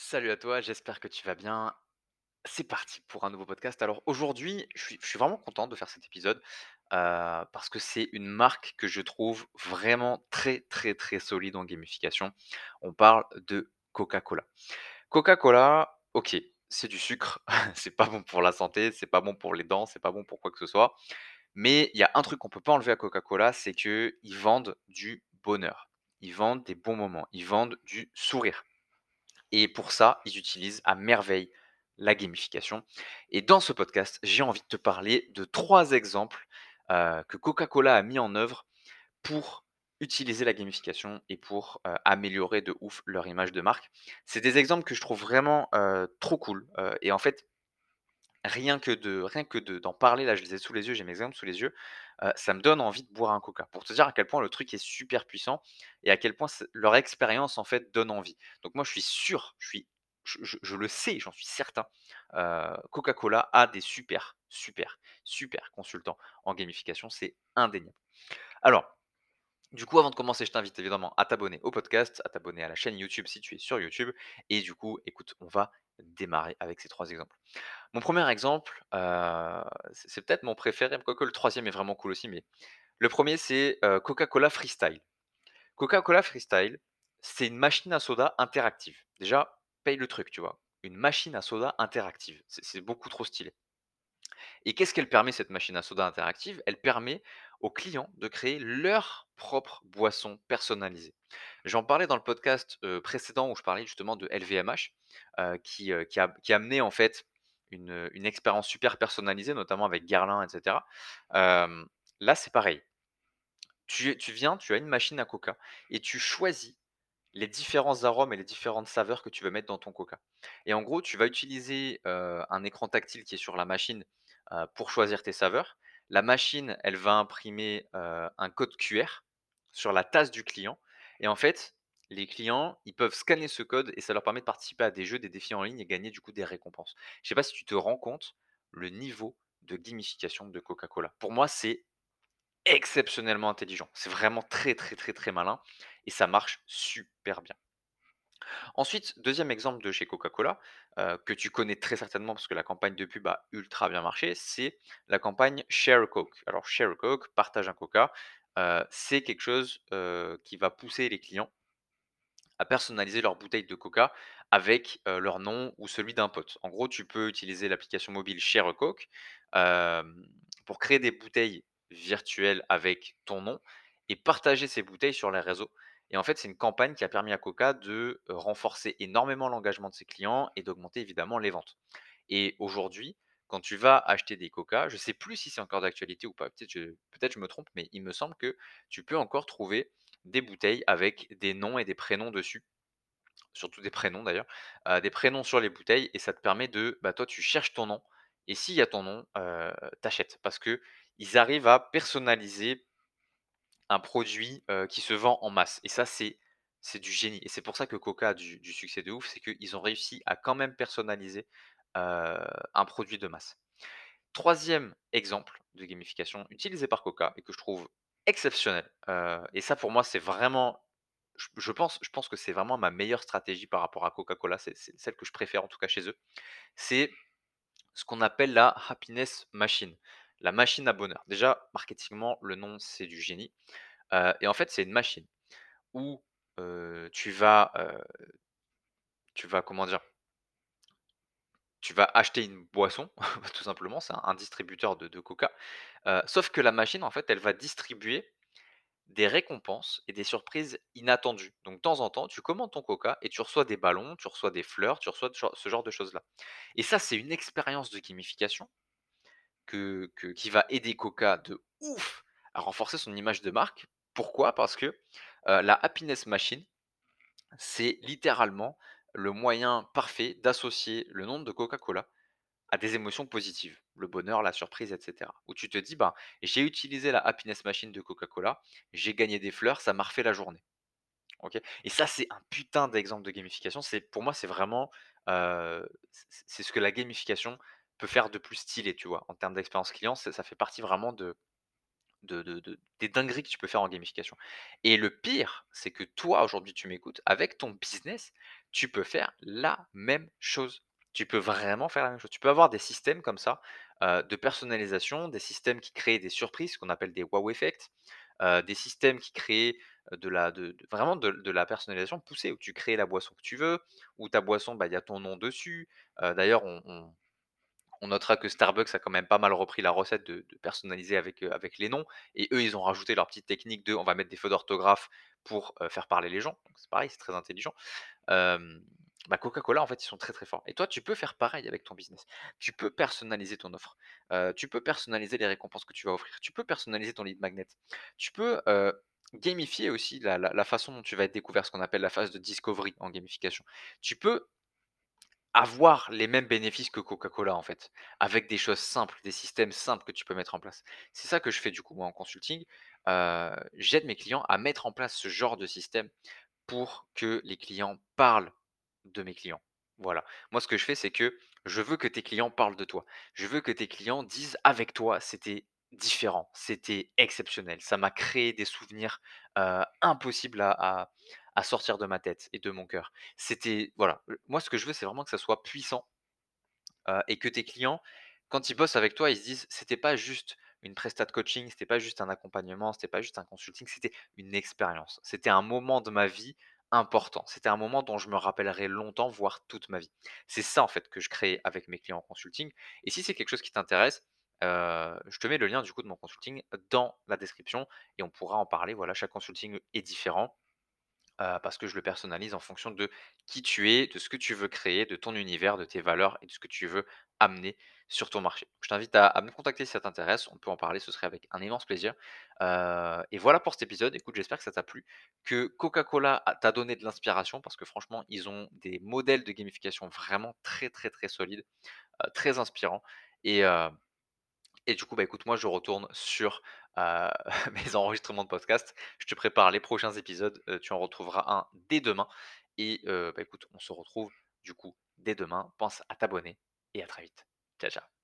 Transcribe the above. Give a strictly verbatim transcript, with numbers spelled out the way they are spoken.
Salut à toi, j'espère que tu vas bien. C'est parti pour un nouveau podcast. Alors aujourd'hui, je suis, je suis vraiment content de faire cet épisode euh, parce que c'est une marque que je trouve vraiment très très très solide en gamification. On parle de Coca-Cola. Coca-Cola, ok, c'est du sucre, c'est pas bon pour la santé, c'est pas bon pour les dents, c'est pas bon pour quoi que ce soit. Mais il y a un truc qu'on peut pas enlever à Coca-Cola, c'est que ils vendent du bonheur. Ils vendent des bons moments, ils vendent du sourire. Et pour ça, ils utilisent à merveille la gamification. Et dans ce podcast, j'ai envie de te parler de trois exemples euh, que Coca-Cola a mis en œuvre pour utiliser la gamification et pour euh, améliorer de ouf leur image de marque. C'est des exemples que je trouve vraiment euh, trop cool. Euh, et en fait, rien que de rien que de d'en parler, là, je les ai sous les yeux, j'ai mes exemples sous les yeux, heu, ça me donne envie de boire un coca. Pour te dire à quel point le truc est super puissant et à quel point c leur expérience, en fait, donne envie. Donc moi, je suis sûr, je suis je je je le sais, j'en suis certain, heu, Coca-Cola a des super, super, super consultants en gamification, c'est indéniable. Alors, du coup, avant de commencer, je t'invite évidemment à t'abonner au podcast, à t'abonner à la chaîne YouTube si tu es sur YouTube et du coup, écoute, on va démarrer avec ces trois exemples. Mon premier exemple, heu, c'est c'est peut-être mon préféré, quoique le troisième est vraiment cool aussi, mais le premier c'est, heu, Coca-Cola Freestyle. Coca-Cola Freestyle, c'est une machine à soda interactive. Déjà, paye le truc, tu vois? Une machine à soda interactive, c'est c'est beaucoup trop stylé. Et qu'est-ce qu'elle permet cette machine à soda interactive? Elle permet aux clients de créer leur propre boisson personnalisée. J'en parlais dans le podcast, heu, précédent où je parlais justement de L V M H, heu, qui, heu, qui a qui a amené en fait une, une expérience super personnalisée, notamment avec Guerlain et cetera. Hem, Là, c'est pareil. Tu tu viens, tu as une machine à coca et tu choisis les différents arômes et les différentes saveurs que tu veux mettre dans ton coca. Et en gros, tu vas utiliser, heu, un écran tactile qui est sur la machine, heu, pour choisir tes saveurs. La machine, elle va imprimer, heu, un code Q R sur la tasse du client et en fait, les clients, ils peuvent scanner ce code et ça leur permet de participer à des jeux, des défis en ligne et gagner du coup des récompenses. Je sais pas si tu te rends compte le niveau de gamification de Coca-Cola. Pour moi, c'est exceptionnellement intelligent. C'est vraiment très, très, très, très malin et ça marche super bien. Ensuite, deuxième exemple de chez Coca-Cola, heu, que tu connais très certainement parce que la campagne de pub a ultra bien marché, c'est la campagne Share a Coke. Alors Share a Coke, partage un Coca, heu, c'est quelque chose, heu, qui va pousser les clients à personnaliser leur bouteille de Coca avec, heu, leur nom ou celui d'un pote. En gros, tu peux utiliser l'application mobile Share a Coke, hem, pour créer des bouteilles virtuelles avec ton nom et partager ces bouteilles sur les réseaux. Et en fait, c'est une campagne qui a permis à Coca de, heu, renforcer énormément l'engagement de ses clients et d'augmenter évidemment les ventes. Et aujourd'hui, quand tu vas acheter des Coca, je ne sais plus si c'est encore d'actualité ou pas, peut-être je peut-être je me trompe, mais il me semble que tu peux encore trouver des bouteilles avec des noms et des prénoms dessus, surtout des prénoms d'ailleurs, heu, des prénoms sur les bouteilles et ça te permet de, bah, toi tu cherches ton nom et s'il y a ton nom, heu, tu parce que ils arrivent à personnaliser un produit, heu, qui se vend en masse et ça c'est c'est du génie et c'est pour ça que Coca a du du succès de ouf, c'est qu'ils ont réussi à quand même personnaliser, heu, un produit de masse. Troisième exemple de gamification utilisé par Coca et que je trouve exceptionnel, heu et ça pour moi c'est vraiment je je pense je pense que c'est vraiment ma meilleure stratégie par rapport à Coca-Cola, c'est c'est celle que je préfère en tout cas chez eux. C'est ce qu'on appelle la happiness machine, la machine à bonheur. Déjà marketingement, le nom c'est du génie, heu et en fait c'est une machine où, heu, tu vas, heu, tu vas comment dire? Tu vas acheter une boisson tout simplement, c'est un un distributeur de de Coca, heu, sauf que la machine en fait elle va distribuer des récompenses et des surprises inattendues. Donc de temps en temps, tu commandes ton Coca et tu reçois des ballons, tu reçois des fleurs, tu reçois ce genre ce genre de choses-là. Et ça, c'est une expérience de gamification que que qui va aider Coca de ouf à renforcer son image de marque. Pourquoi? Parce que, heu, la happiness machine, c'est littéralement le moyen parfait d'associer le nom de Coca-Cola à des émotions positives, le bonheur, la surprise, et cetera. Où tu te dis: «Ben, j'ai utilisé la happiness machine de Coca-Cola, j'ai gagné des fleurs, ça m'a refait la journée». OK? Et ça, c'est un putain d'exemple de gamification. C'est pour moi, c'est vraiment, heu, c c'est ce que la gamification peut faire de plus stylé, tu vois? En termes d'expérience client, c'est ça fait partie vraiment de de de de des dingueries que tu peux faire en gamification. Et le pire, c'est que toi, aujourd'hui, tu m'écoutes, avec ton business, tu peux faire la même chose. Tu peux vraiment faire la même chose. Tu peux avoir des systèmes comme ça, heu, de personnalisation, des systèmes qui créent des surprises, ce qu'on appelle des wow effects, heu, des systèmes qui créent, heu, de la de de vraiment de de la personnalisation poussée, où tu crées la boisson que tu veux, où ta boisson, bah, il y a ton nom dessus. Heu, d'ailleurs, on on on notera que Starbucks a quand même pas mal repris la recette de de personnaliser avec, heu, avec les noms, et eux, ils ont rajouté leur petite technique de: «On va mettre des fautes d'orthographe pour, heu, faire parler les gens». Donc c'est pareil, c'est très intelligent. Hem, Bah, Coca-Cola, en fait, ils sont très, très forts, et toi, tu peux faire pareil avec ton business. Tu peux personnaliser ton offre, heu, tu peux personnaliser les récompenses que tu vas offrir, tu peux personnaliser ton lead magnet. Tu peux, heu, gamifier aussi la la la façon dont tu vas être découvert, ce qu'on appelle la phase de discovery en gamification. Tu peux avoir les mêmes bénéfices que Coca-Cola, en fait, avec des choses simples, des systèmes simples que tu peux mettre en place. C'est ça que je fais, du coup, moi, en consulting. Heu, j'aide mes clients à mettre en place ce genre de système pour que les clients parlent de mes clients. Voilà. Moi, ce que je fais, c'est que je veux que tes clients parlent de toi. Je veux que tes clients disent: «Avec toi, c'était différent, c'était exceptionnel. Ça m'a créé des souvenirs, heu, impossibles à à à sortir de ma tête et de mon cœur». C'était voilà, heu, moi, ce que je veux, c'est vraiment que ça soit puissant, heu et que tes clients, quand ils bossent avec toi, ils se disent: «C'était pas juste une prestat de coaching, c'était pas juste un accompagnement, c'était pas juste un consulting, c'était une expérience. C'était un moment de ma vie important. C'était un moment dont je me rappellerai longtemps, voire toute ma vie». C'est ça, en fait, que je crée avec mes clients en consulting, et si c'est quelque chose qui t'intéresse, heu, je te mets le lien, du coup, de mon consulting dans la description, et on pourra en parler. Voilà, chaque consulting est différent, heu, parce que je le personnalise en fonction de qui tu es, de ce que tu veux créer, de ton univers, de tes valeurs et de ce que tu veux amener sur ton marché. Je t'invite à à me contacter si ça t'intéresse, on peut en parler, ce serait avec un immense plaisir. Heu et voilà pour cet épisode. Écoute, j'espère que ça t'a plu, que Coca-Cola a t'a donné de l'inspiration, parce que franchement, ils ont des modèles de gamification vraiment très, très, très solides, heu, très inspirants, et heu et du coup, bah, écoute, moi, je retourne sur, heu, mes enregistrements de podcast. Je te prépare les prochains épisodes, heu, tu en retrouveras un dès demain, et heu, bah, écoute, on se retrouve, du coup, dès demain. Pense à t'abonner, et à très vite. Ciao, ciao.